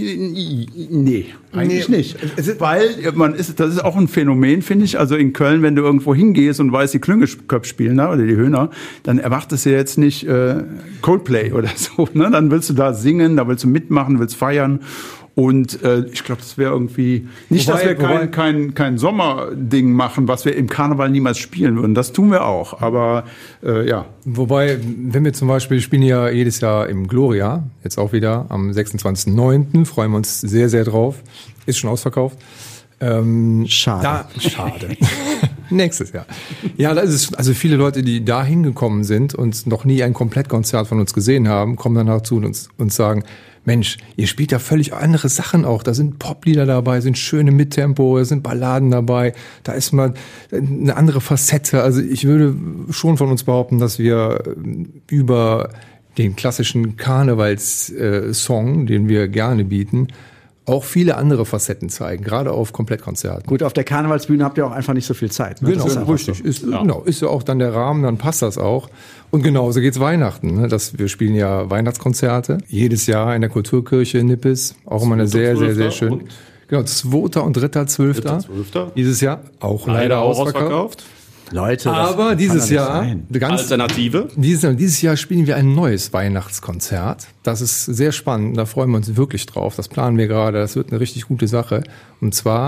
nee, eigentlich Nee, nicht. es ist- Weil man ist, das ist auch ein Phänomen, finde ich. Also in Köln, wenn du irgendwo hingehst und weißt, die Klüngeköpf spielen da oder die Höhner, dann erwartest du jetzt nicht äh, Coldplay oder so. Ne? Dann willst du da singen, da willst du mitmachen, willst feiern. Und äh, ich glaube, das wäre irgendwie nicht, Wobei- dass wir wobei- kein, kein, kein Sommerding machen, was wir im Karneval niemals spielen würden. Das tun wir auch. Aber äh, ja. Wobei, wenn wir zum Beispiel spielen ja jedes Jahr im Gloria, jetzt auch wieder am sechsundzwanzigsten neunten freuen wir uns sehr, sehr drauf. Ist schon ausverkauft. Ähm, Schade. Da, schade. Nächstes Jahr. Ja, da ist es, also viele Leute, die da hingekommen sind und noch nie ein Komplettkonzert von uns gesehen haben, kommen danach zu uns und sagen, Mensch, ihr spielt ja völlig andere Sachen auch. Da sind Poplieder dabei, sind schöne Mittempo, da sind Balladen dabei. Da ist mal eine andere Facette. Also ich würde schon von uns behaupten, dass wir über den klassischen Karnevals-Song, den wir gerne bieten, auch viele andere Facetten zeigen, gerade auf Komplettkonzerten. gut, auf der Karnevalsbühne habt ihr auch einfach nicht so viel Zeit. Ne? Genau, Das ist einfach richtig. so. Ist, genau, ist ja auch dann der Rahmen, dann passt das auch. Und genauso geht's Weihnachten. Ne? Das, wir spielen ja Weihnachtskonzerte jedes Jahr in der Kulturkirche in Nippes. Auch immer eine sehr, sehr, sehr schön. Und? Genau, zweiter und dritter Zwölfter. Dritter, zwölfter. Dieses Jahr auch leider, Leider auch ausverkauft. ausverkauft. Leute, das Aber kann dieses doch nicht Jahr, sein. ganz, Alternative. dieses, dieses Jahr spielen wir ein neues Weihnachtskonzert. Das ist sehr spannend. Da freuen wir uns wirklich drauf. Das planen wir gerade. Das wird eine richtig gute Sache. Und zwar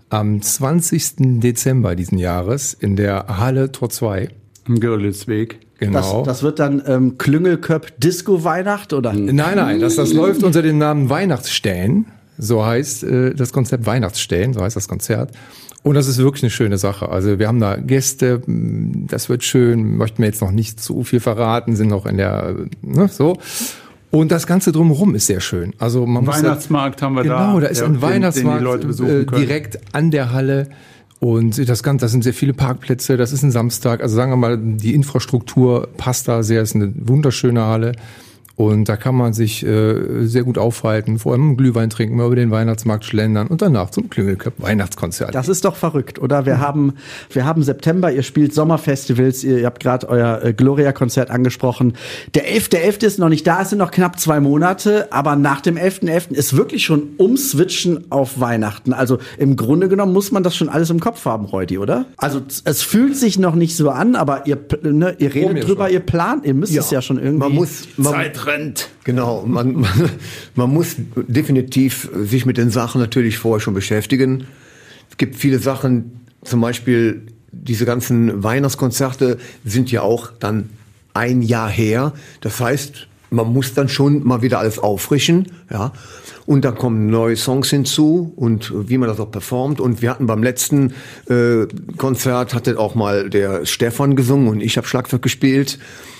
am zwanzigsten Dezember diesen Jahres in der Halle Tor zwei. Am Görlitzweg. Genau. Das, das wird dann ähm, Klüngelköpp Disco Weihnacht oder? Nein, nein, das, das läuft unter dem Namen Weihnachtsstähn. So heißt äh, das Konzept Weihnachtsstähn, so heißt das Konzert. Und das ist wirklich eine schöne Sache. Also wir haben da Gäste, das wird schön, möchten wir jetzt noch nicht zu viel verraten, sind noch in der, ne, so. Und das Ganze drumherum ist sehr schön. Also man muss Weihnachtsmarkt da, haben wir genau, da. Genau, da ist ja, ein den, Weihnachtsmarkt den die Leute besuchen äh, können. direkt an der Halle. Und das Ganze, das sind sehr viele Parkplätze, das ist ein Samstag. Also sagen wir mal, die Infrastruktur passt da sehr, ist eine wunderschöne Halle. Und da kann man sich äh, sehr gut aufhalten, vor allem einen Glühwein trinken, mal über den Weihnachtsmarkt schlendern und danach zum Klüngelköpp Weihnachtskonzert. Das ist doch verrückt, oder? Wir haben, wir haben September, ihr spielt Sommerfestivals, ihr, ihr habt gerade euer äh, Gloria-Konzert angesprochen. Der elfte elfte ist noch nicht da, es sind noch knapp zwei Monate, aber nach dem elften elften ist wirklich schon umswitchen auf Weihnachten. Also im Grunde genommen muss man das schon alles im Kopf haben, Reudi, oder? Also es fühlt sich noch nicht so an, aber ihr, ne, ihr redet drüber, schon. ihr plant, ihr müsst Ja, es ja schon irgendwie. Man muss, man, Zeit. Genau, man, man, man muss definitiv sich mit den Sachen natürlich vorher schon beschäftigen. Es gibt viele Sachen, zum Beispiel diese ganzen Weihnachtskonzerte sind ja auch dann ein Jahr her. Das heißt, man muss dann schon mal wieder alles auffrischen, ja. Und dann kommen neue Songs hinzu und wie man das auch performt. Und wir hatten beim letzten äh, Konzert hatte auch mal der Stefan gesungen und ich habe Schlagzeug gespielt.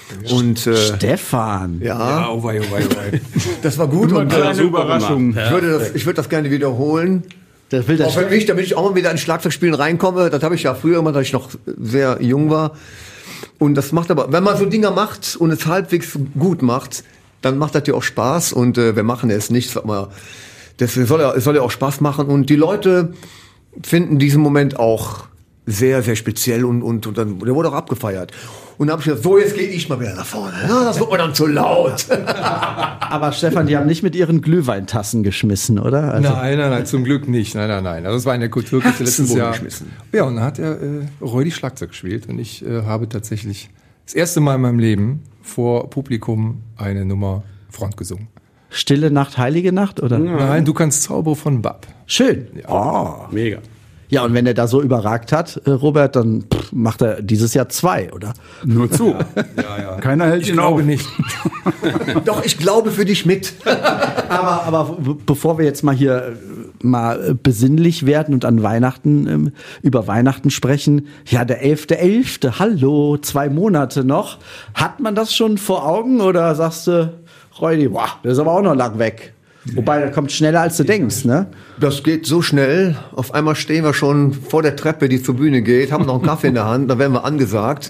Und äh, Stefan. Ja, Ja, oh wei, oh wei, oh wei. das war gut. Immer Und kleine äh, Überraschung. ich würde das, ich würde das gerne wiederholen. Der will das Auch wenn ich, damit ich auch mal wieder ins Schlagzeugspielen reinkomme. Das habe ich ja früher gemacht, als ich noch sehr jung war. Und das macht aber, wenn man so Dinger macht und es halbwegs gut macht, dann macht das ja auch Spaß. Und äh, wir machen es nicht. Sag mal, das soll ja, es soll ja auch Spaß machen. Und die Leute finden diesen Moment auch sehr, sehr speziell und, und, und dann, der wurde auch abgefeiert. Und dann habe ich gesagt, so, jetzt gehe ich mal wieder nach vorne. Ja, das wird mir dann zu laut. Aber Stefan, die haben nicht mit ihren Glühweintassen geschmissen, oder? Also, Nein, nein, nein, zum Glück nicht. Nein, nein, nein. Also das war in der Kulturkiste letztes wurden Jahr. geschmissen. Ja, und dann hat er äh, Reudi Schlagzeug gespielt und ich äh, habe tatsächlich das erste Mal in meinem Leben vor Publikum eine Nummer Front gesungen. Stille Nacht, Heilige Nacht, oder? Nein, du kannst Zauber von Bab. Schön. Oh. Mega. Ja, und wenn er da so überragt hat, äh, Robert, dann pff, macht er dieses Jahr zwei, oder? Nur zu. Ja, ja. Keiner hält Ich ihn glaube auf. nicht. Doch, ich glaube für dich mit. Aber, aber b- bevor wir jetzt mal hier äh, mal äh, besinnlich werden und an Weihnachten, ähm, über Weihnachten sprechen, ja, der elfte elfte, hallo, zwei Monate noch. Hat man das schon vor Augen oder sagst du, Reudi, boah, das ist aber auch noch lang weg? Wobei, das kommt schneller, als du denkst, ne? Das geht so schnell. Auf einmal stehen wir schon vor der Treppe, die zur Bühne geht, haben noch einen Kaffee in der Hand, dann werden wir angesagt.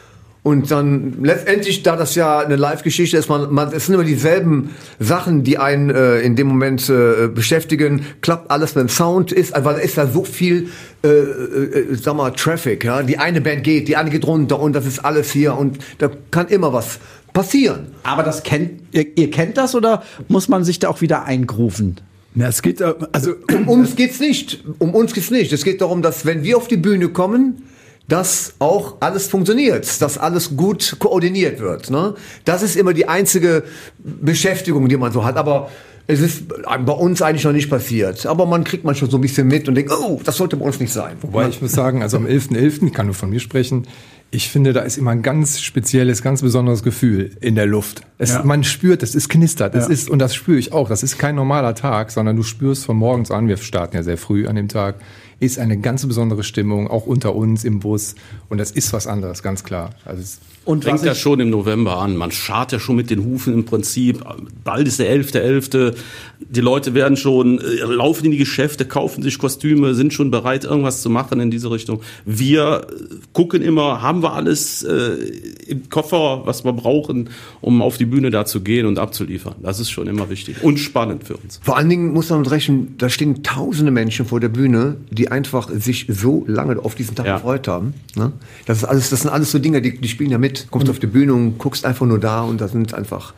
Und dann letztendlich, da das ja eine Live-Geschichte ist, man, man, es sind immer dieselben Sachen, die einen äh, in dem Moment äh, beschäftigen. Klappt alles mit dem Sound, ist, weil da ist da so viel, äh, äh, sag mal, Traffic. Ja? Die eine Band geht, die eine geht runter und das ist alles hier und da kann immer was passieren. Aber das kennt, ihr, ihr kennt das oder muss man sich da auch wieder eingrooven? Na, es geht, äh, also, Um uns geht's nicht. Um uns geht's nicht. Es geht darum, dass wenn wir auf die Bühne kommen, dass auch alles funktioniert, dass alles gut koordiniert wird. Ne? Das ist immer die einzige Beschäftigung, die man so hat. Aber es ist bei uns eigentlich noch nicht passiert. Aber man kriegt man schon so ein bisschen mit und denkt, oh, das sollte bei uns nicht sein. Wobei ich muss sagen, also am elften elften, ich kann nur von mir sprechen, ich finde, da ist immer ein ganz spezielles, ganz besonderes Gefühl in der Luft. Es, Ja. Man spürt, es ist knistert, es Ja. ist, und das spüre ich auch, das ist kein normaler Tag, sondern du spürst von morgens an, wir starten ja sehr früh an dem Tag, ist eine ganz besondere Stimmung, auch unter uns im Bus. Und das ist was anderes, ganz klar. Also es Und Fängt was ja ich, schon im November an. Man scharrt ja schon mit den Hufen im Prinzip. Bald ist der elfte elfte. Die Leute werden schon, äh, laufen in die Geschäfte, kaufen sich Kostüme, sind schon bereit, irgendwas zu machen in diese Richtung. Wir äh, gucken immer, haben wir alles äh, im Koffer, was wir brauchen, um auf die Bühne da zu gehen und abzuliefern. Das ist schon immer wichtig und spannend für uns. Vor allen Dingen muss man rechnen, da stehen tausende Menschen vor der Bühne, die einfach sich so lange auf diesen Tag Ja. gefreut haben. Ne? Das ist alles, das sind alles so Dinge, die, die spielen ja mit. Kommst auf die Bühne und guckst einfach nur da und das sind einfach,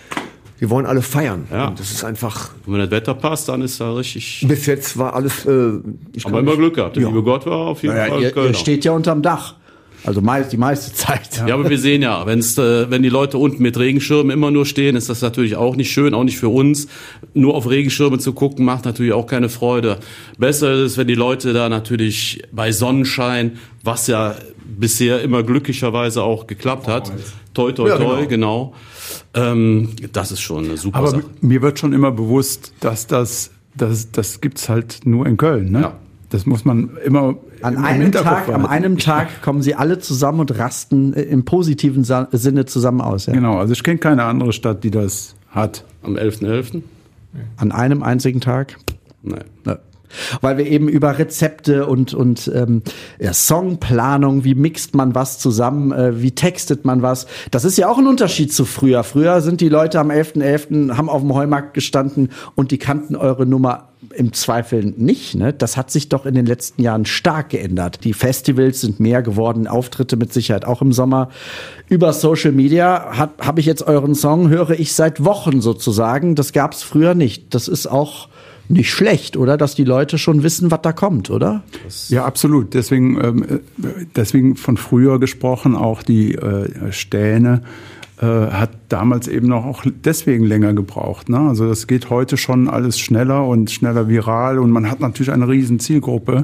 wir wollen alle feiern. Ja. Und das ist einfach, Und wenn das Wetter passt, dann ist da richtig. bis jetzt war alles, äh, ich Haben wir glaub, immer Glück gehabt. Der Ja. liebe Gott war auf jeden naja, Fall ihr, Kölner. ihr steht ja unterm Dach. Also meist, die meiste Zeit. Ja, aber wir sehen ja, wenn's, äh, wenn die Leute unten mit Regenschirmen immer nur stehen, ist das natürlich auch nicht schön, auch nicht für uns. Nur auf Regenschirme zu gucken, macht natürlich auch keine Freude. Besser ist es, wenn die Leute da natürlich bei Sonnenschein, was ja bisher immer glücklicherweise auch geklappt hat, toi toi Ja, toi, genau. genau. Ähm, das ist schon eine super Aber Sache. mir wird schon immer bewusst, dass das, das, das gibt's halt nur in Köln. Ne? Ja. Das muss man immer An im einem Hinterkopf Tag, an behalten. einem Tag kommen sie alle zusammen und rasten äh, im positiven Sa- Sinne zusammen aus. Ja? Genau, also ich kenne keine andere Stadt, die das hat. Am elften elften An einem einzigen Tag. Nein. Ja. Weil wir eben über Rezepte und, und ähm, ja, Songplanung, wie mixt man was zusammen, äh, wie textet man was. Das ist ja auch ein Unterschied zu früher. Früher sind die Leute am elften elften haben auf dem Heumarkt gestanden und die kannten eure Nummer im Zweifel nicht. Ne? Das hat sich doch in den letzten Jahren stark geändert. Die Festivals sind mehr geworden, Auftritte mit Sicherheit auch im Sommer. Über Social Media habe hab ich jetzt euren Song, höre ich seit Wochen sozusagen. Das gab es früher nicht. Das ist auch nicht schlecht, oder? Dass die Leute schon wissen, was da kommt, oder? Ja, absolut. Deswegen, ähm, deswegen von früher gesprochen, auch die äh, Stähne äh, hat damals eben noch auch deswegen länger gebraucht. Ne? Also das geht heute schon alles schneller und schneller viral und man hat natürlich eine riesen Zielgruppe.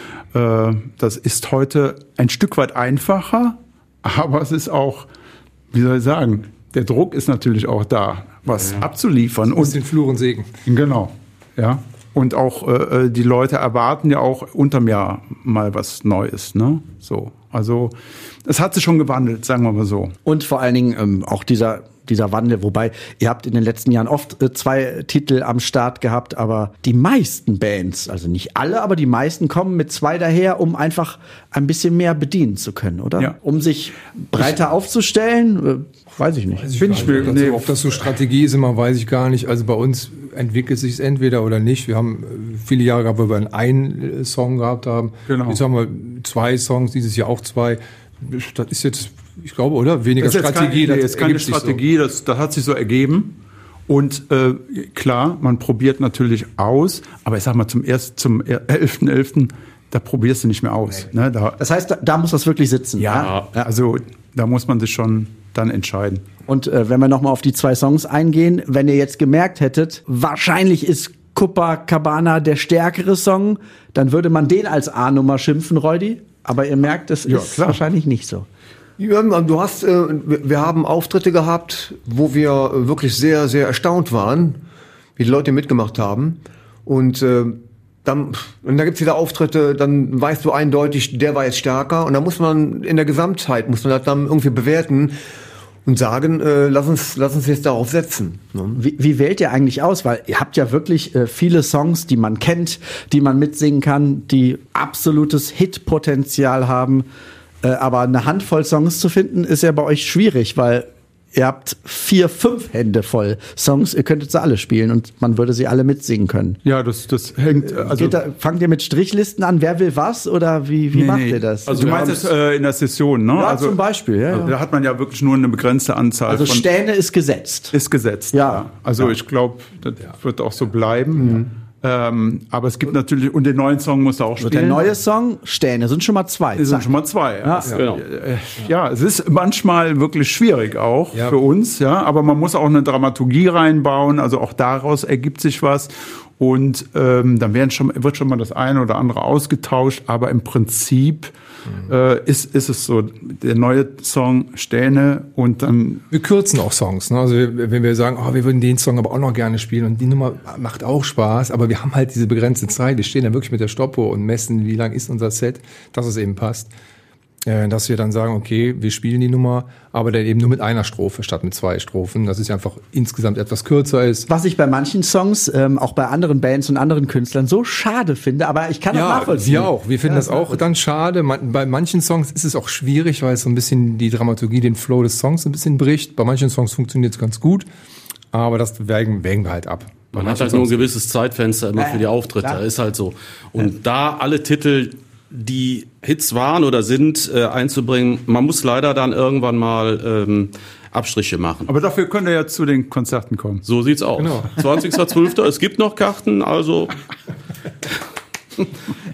Äh, das ist heute ein Stück weit einfacher, aber es ist auch, wie soll ich sagen, der Druck ist natürlich auch da, was ja. abzuliefern. Aus Und den Flur und Segen. Genau. Ja, und auch äh, die Leute erwarten ja auch unterm Jahr mal was Neues, ne? So, also es hat sich schon gewandelt, sagen wir mal so. Und vor allen Dingen ähm, auch dieser dieser Wandel, wobei ihr habt in den letzten Jahren oft äh, zwei Titel am Start gehabt, aber die meisten Bands, also nicht alle, aber die meisten kommen mit zwei daher, um einfach ein bisschen mehr bedienen zu können, oder? Ja. Um sich breiter aufzustellen, äh, weiß ich nicht. Weiß ich Bin gar ich nicht, mir- ob das, nee. ob das so Strategie ist, immer weiß ich gar nicht. Also bei uns entwickelt sich es entweder oder nicht. Wir haben äh, viele Jahre gehabt, wo wir einen äh, Song gehabt haben. Genau. Jetzt haben wir zwei Songs, dieses Jahr auch zwei. Das ist jetzt, ich glaube, oder? Weniger Das ist jetzt Strategie. keine, nee, das ist keine ergibt sich so. Strategie, das, das hat sich so ergeben. Und äh, klar, man probiert natürlich aus, aber ich sag mal, zum ersten, zum elften elften da probierst du nicht mehr aus. Ne? Da, Das heißt, da, da muss das wirklich sitzen. ja, also da muss man sich schon dann entscheiden. Und äh, wenn wir nochmal auf die zwei Songs eingehen, wenn ihr jetzt gemerkt hättet, wahrscheinlich ist Copacabana der stärkere Song, dann würde man den als A-Nummer schimpfen, Reudi. Aber ihr merkt, es Ja, ist klar. wahrscheinlich nicht so. Ja, du hast, äh, wir wir haben Auftritte gehabt, wo wir äh, wirklich sehr, sehr erstaunt waren, wie die Leute mitgemacht haben. Und äh, dann, und da gibt's wieder Auftritte, dann weißt du eindeutig, der war jetzt stärker. Und da muss man in der Gesamtheit, muss man das dann irgendwie bewerten und sagen, äh, lass uns, lass uns jetzt darauf setzen. Ne? Wie, wie wählt ihr eigentlich aus? Weil ihr habt ja wirklich äh, viele Songs, die man kennt, die man mitsingen kann, die absolutes Hitpotenzial haben. Äh, aber eine Handvoll Songs zu finden, ist ja bei euch schwierig, weil ihr habt vier, fünf Hände voll Songs. Ihr könntet sie alle spielen und man würde sie alle mitsingen können. Ja, das, das hängt. Also, Geht da, fangt ihr mit Strichlisten an? Wer will was? Oder wie, wie Nee, macht nee. ihr das? Also wir du meinst haben's- jetzt äh, in der Session, ne? ja, also, zum Beispiel. Ja, Also, ja. da hat man ja wirklich nur eine begrenzte Anzahl Also von. Stähne ist gesetzt. Ist gesetzt. Ja. Also ich glaube, das wird auch so bleiben. Ähm, aber es gibt natürlich, und den neuen Song muss er auch So, spielen. der neue Song, Stähne, sind schon mal zwei. Es sind Zack. schon mal zwei. Ja. Ja. Genau. Äh, ja, es ist manchmal wirklich schwierig auch Ja. für uns, ja, aber man muss auch eine Dramaturgie reinbauen, also auch daraus ergibt sich was und ähm, dann werden schon, wird schon mal das eine oder andere ausgetauscht, aber im Prinzip äh, ist, ist es so, der neue Song Stähne und dann Wir kürzen auch Songs. Ne? Also wir- wenn wir sagen, oh, wir würden den Song aber auch noch gerne spielen und die Nummer macht auch Spaß, aber wir haben halt diese begrenzte Zeit. Wir stehen da wirklich mit der Stoppuhr und messen, wie lang ist unser Set, dass es eben passt. Äh, dass wir dann sagen, okay, wir spielen die Nummer, aber dann eben nur mit einer Strophe statt mit zwei Strophen. Dass es einfach insgesamt etwas kürzer ist. Was ich bei manchen Songs, ähm, auch bei anderen Bands und anderen Künstlern so schade finde, aber ich kann das nachvollziehen. wir auch. Wir finden das auch dann schade. Man, bei manchen Songs ist es auch schwierig, weil es so ein bisschen die Dramaturgie, den Flow des Songs ein bisschen bricht. Bei manchen Songs funktioniert es ganz gut, aber das wägen, wägen wir halt ab. Bei Man hat manchen halt nur ein Songs- gewisses Zeitfenster immer Ja, für die Auftritte. klar. Ist halt so. Und da alle Titel, die Hits waren oder sind, äh, einzubringen, man muss leider dann irgendwann mal ähm, Abstriche machen. aber dafür könnt ihr ja zu den Konzerten kommen. So sieht's aus. Genau. zwanzigster zwölfter Es gibt noch Karten, also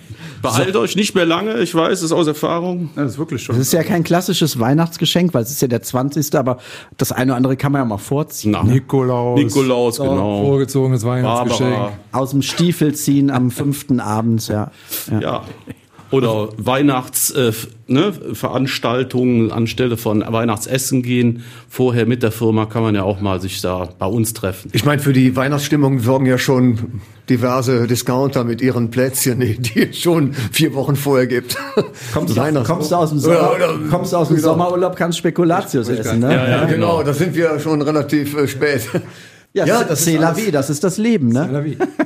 Beeilt euch nicht mehr lange, ich weiß es aus Erfahrung. Ja, das ist wirklich schon. Das ist ja kein klassisches Weihnachtsgeschenk, weil es ist ja der zwanzigste aber das eine oder andere kann man ja mal vorziehen. Na, Nikolaus. Nikolaus, genau. Vorgezogenes Weihnachtsgeschenk. Barbara. Aus dem Stiefel ziehen am fünften abends, ja. ja. Ja. Oder Weihnachtsveranstaltungen äh, ne, anstelle von Weihnachtsessen gehen. Vorher mit der Firma kann man ja auch mal sich da bei uns treffen. Ich meine, für die Weihnachtsstimmung sorgen ja schon diverse Discounter mit ihren Plätzchen, die die es schon vier Wochen vorher gibt. Kommst, Weihnachts- kommst du aus dem, Sommer, Ja, oder- kommst du aus dem genau. Sommerurlaub, kannst Spekulatius essen, ne? Ja, ja, Genau, genau. da sind wir schon relativ äh, spät. Ja, Ja, das das ist ist c'est la alles- vie, das ist das Leben, ne?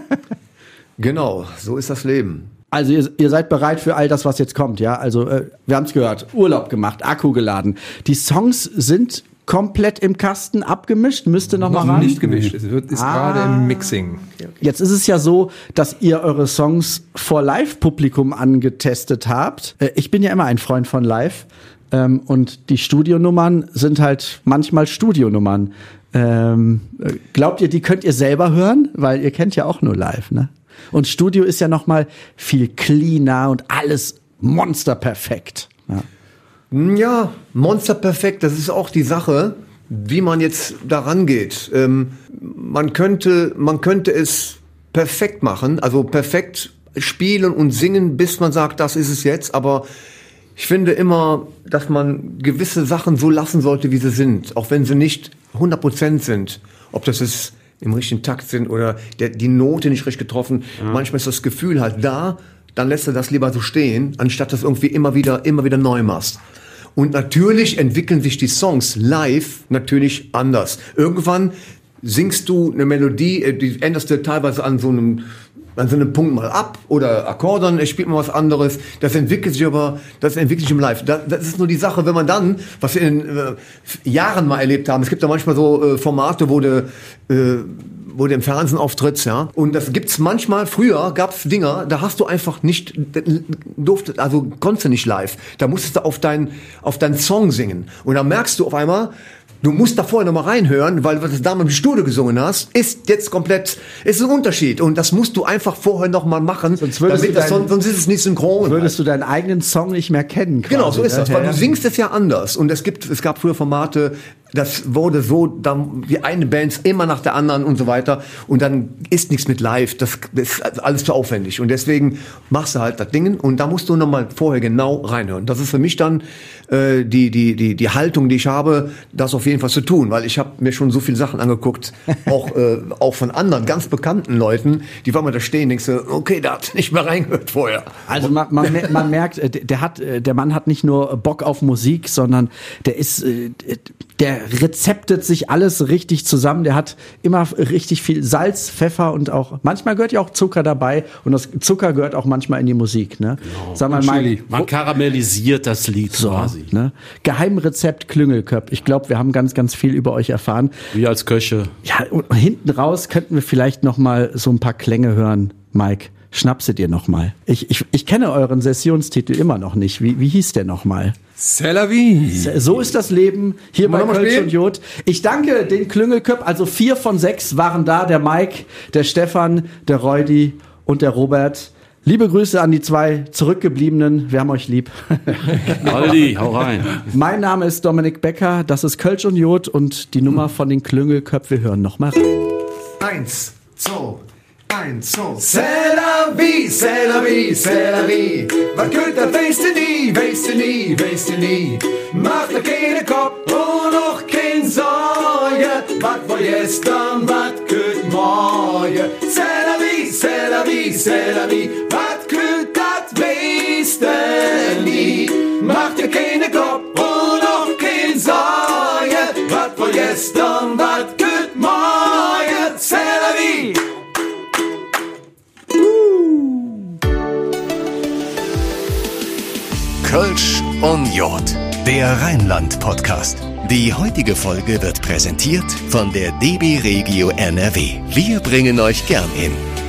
Genau, so ist das Leben. Also ihr, ihr seid bereit für all das, was jetzt kommt, ja? Also äh, wir haben es gehört, Urlaub gemacht, Akku geladen. Die Songs sind komplett im Kasten abgemischt, müsste noch, Noch mal ran. nicht gemischt. Es wird, ist Ah. gerade im Mixing. Jetzt ist es ja so, dass ihr eure Songs vor Live-Publikum angetestet habt. Äh, ich bin ja immer ein Freund von Live. Ähm, und die Studionummern sind halt manchmal Studionummern. Ähm, äh, glaubt ihr, die könnt ihr selber hören? Weil ihr kennt ja auch nur Live, ne? Und Studio ist ja noch mal viel cleaner und alles monsterperfekt. Ja. Ja, Monster perfekt, das ist auch die Sache, wie man jetzt daran geht. Ähm, man könnte, man könnte es perfekt machen, also perfekt spielen und singen, bis man sagt, das ist es jetzt, aber ich finde immer, dass man gewisse Sachen so lassen sollte, wie sie sind, auch wenn sie nicht hundert Prozent sind. Ob das ist im richtigen Takt sind oder der, die Note nicht richtig getroffen. Ja. Manchmal ist das Gefühl halt da, dann lässt du das lieber so stehen, anstatt das irgendwie immer wieder, immer wieder neu machst. Und natürlich entwickeln sich die Songs live natürlich anders. Irgendwann singst du eine Melodie, die änderst du teilweise an so einem an so einem Punkt mal ab oder Akkordon, es spielt mal was anderes. Das entwickelt sich aber, das entwickelt sich im Live. Das, das ist nur die Sache, wenn man dann, was wir in äh, Jahren mal erlebt haben, es gibt ja manchmal so äh, Formate, wo du, äh, wo du im Fernsehen auftrittst, ja. Und das gibt's manchmal, früher gab's Dinger, da hast du einfach nicht, durfte, also konntest du nicht live. Da musstest du auf deinen, auf deinen Song singen. Und dann merkst du auf einmal, du musst da vorher noch mal reinhören, weil was du damals im Studio gesungen hast, ist jetzt komplett, ist ein Unterschied. Und das musst du einfach vorher noch mal machen, Sonst würdest damit du das, dein- sonst, sonst ist es nicht synchron. Würdest du deinen eigenen Song nicht mehr kennen? Quasi, Genau, so ist das, ne? weil Ja. du singst es ja anders. Und es gibt, es gab früher Formate, das wurde so, dann die eine Band immer nach der anderen und so weiter. Und dann ist nichts mit live. Das, das ist alles zu aufwendig. Und deswegen machst du halt das Ding und da musst du noch mal vorher genau reinhören. Das ist für mich dann äh, die, die, die, die Haltung, die ich habe, das auf jeden Fall zu tun. Weil ich habe mir schon so viele Sachen angeguckt, auch, äh, auch von anderen ganz bekannten Leuten, die waren mal da stehen, denkst du, okay, da hat nicht mehr reingehört vorher. Also man, man, mer- man merkt, äh, der hat, äh, der Mann hat nicht nur Bock auf Musik, sondern der ist, äh, der rezeptet sich alles richtig zusammen. Der hat immer richtig viel Salz, Pfeffer und auch manchmal gehört ja auch Zucker dabei und das Zucker gehört auch manchmal in die Musik. Ne? Genau. Sag mal, Mike, Man karamellisiert das Lied so, quasi. ne? Geheimrezept Klüngelköpp. Ich glaube, wir haben ganz, ganz viel über euch erfahren. Wie als Köche. Ja, und hinten raus könnten wir vielleicht noch mal so ein paar Klänge hören, Mike. Schnapse dir noch mal. Ich, ich, ich kenne euren Sessionstitel immer noch nicht. Wie, wie hieß der noch mal? C'est la vie. So ist das Leben hier bei Wollen wir mal Kölsch spielen? und Jod. Ich danke den Klüngelköpp. Also vier von sechs waren da. Der Mike, der Stefan, der Reudi und der Robert. Liebe Grüße an die zwei Zurückgebliebenen. Wir haben euch lieb. Aldi, hau rein. Mein Name ist Dominik Becker. Das ist Kölsch und Jod und die Nummer von den Klüngelköpp. Wir hören noch mal rein. Eins, zwei, eins, zwei. C'est la vie, c'est la vie, c'est la vie. Was könnt ihr, weißt du nie, weißt du nie, weißt du nie. Macht dir keine Kopf und noch kein Sorge. Was war gestern, was könnt morgen. C'est la vie, c'est la vie, c'est la vie. Was könnt, das weißt du nie. Macht dir keine Kopf und noch kein Sorge. Was war gestern, was könnt morgen. C'est la vie. Kölsch und Jod, der Rheinland-Podcast. Die heutige Folge wird präsentiert von der D B Regio N R W. Wir bringen euch gern in